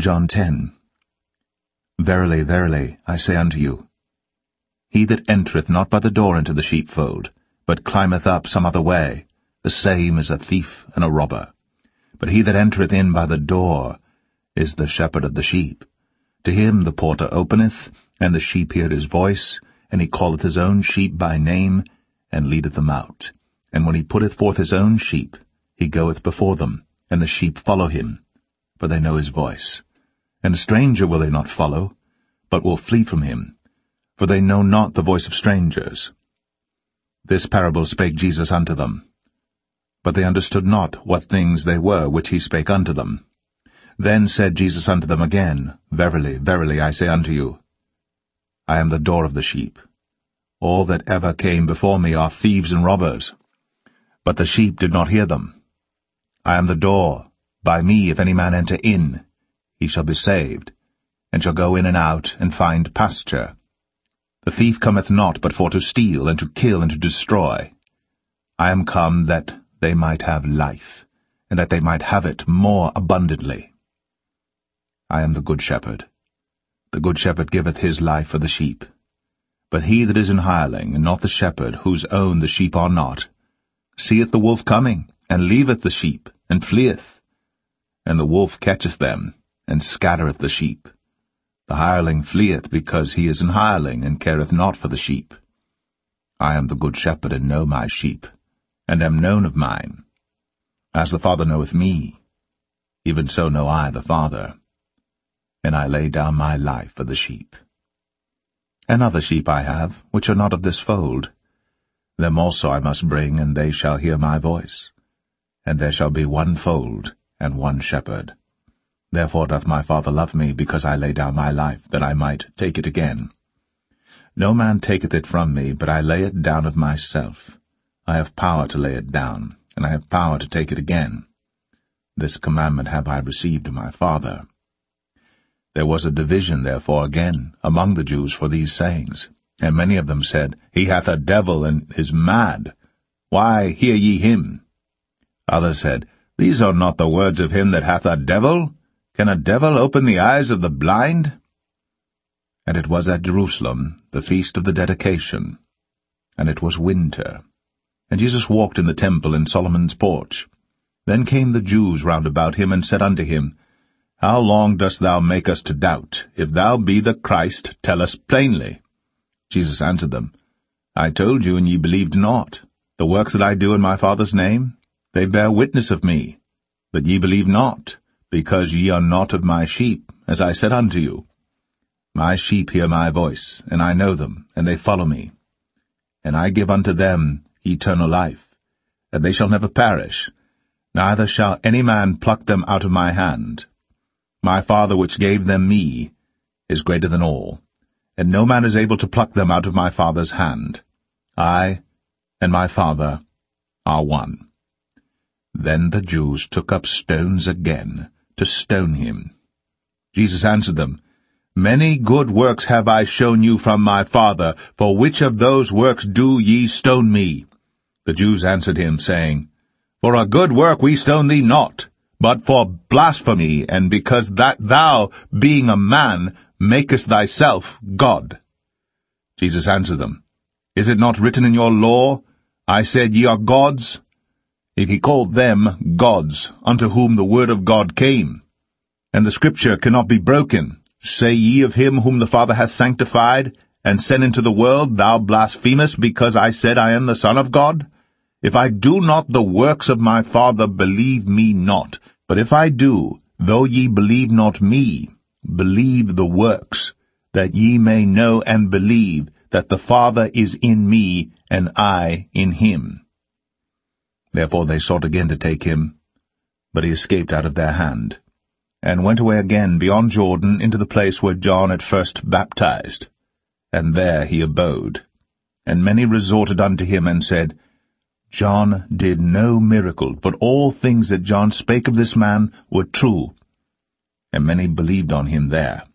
John 10. Verily, verily, I say unto you, he that entereth not by the door into the sheepfold, but climbeth up some other way, the same is a thief and a robber. But he that entereth in by the door is the shepherd of the sheep. To him the porter openeth, and the sheep hear his voice, and he calleth his own sheep by name, and leadeth them out. And when he putteth forth his own sheep, he goeth before them, and the sheep follow him, for they know his voice. And a stranger will they not follow, but will flee from him, for they know not the voice of strangers. This parable spake Jesus unto them. But they understood not what things they were which he spake unto them. Then said Jesus unto them again, Verily, verily, I say unto you, I am the door of the sheep. All that ever came before me are thieves and robbers, but the sheep did not hear them. I am the door. By me if any man enter in, he shall be saved, and shall go in and out, and find pasture. The thief cometh not but for to steal, and to kill, and to destroy. I am come that they might have life, and that they might have it more abundantly. I am the good shepherd. The good shepherd giveth his life for the sheep. But he that is an hireling, and not the shepherd, whose own the sheep are not, seeth the wolf coming, and leaveth the sheep, and fleeth. And the wolf catcheth them, and scattereth the sheep. The hireling fleeth, because he is an hireling, and careth not for the sheep. I am the good shepherd, and know my sheep, and am known of mine. As the Father knoweth me, even so know I the Father. And I lay down my life for the sheep. And other sheep I have, which are not of this fold. Them also I must bring, and they shall hear my voice. And there shall be one fold, and one shepherd. Therefore doth my Father love me, because I lay down my life, that I might take it again. No man taketh it from me, but I lay it down of myself. I have power to lay it down, and I have power to take it again. This commandment have I received of my Father. There was a division therefore again among the Jews for these sayings, and many of them said, He hath a devil, and is mad. Why hear ye him? Others said, These are not the words of him that hath a devil. Can a devil open the eyes of the blind? And it was at Jerusalem, the feast of the dedication, and it was winter. And Jesus walked in the temple in Solomon's porch. Then came the Jews round about him, and said unto him, How long dost thou make us to doubt? If thou be the Christ, tell us plainly. Jesus answered them, I told you, and ye believed not. The works that I do in my Father's name, they bear witness of me. But ye believe not, because ye are not of my sheep, as I said unto you. My sheep hear my voice, and I know them, and they follow me. And I give unto them eternal life, and they shall never perish, neither shall any man pluck them out of my hand. My Father which gave them me is greater than all, and no man is able to pluck them out of my Father's hand. I and my Father are one. Then the Jews took up stones again to stone him. Jesus answered them, Many good works have I shown you from my Father. For which of those works do ye stone me? The Jews answered him, saying, For a good work we stone thee not, but for blasphemy, and because that thou, being a man, makest thyself God. Jesus answered them, Is it not written in your law, I said ye are gods? If he called them gods, unto whom the word of God came, and the scripture cannot be broken, say ye of him whom the Father hath sanctified, and sent into the world, Thou blasphemest, because I said I am the Son of God? If I do not the works of my Father, believe me not. But if I do, though ye believe not me, believe the works, that ye may know and believe that the Father is in me, and I in him. Therefore they sought again to take him, but he escaped out of their hand, and went away again beyond Jordan into the place where John at first baptized. And there he abode. And many resorted unto him, and said, John did no miracle, but all things that John spake of this man were true. And many believed on him there.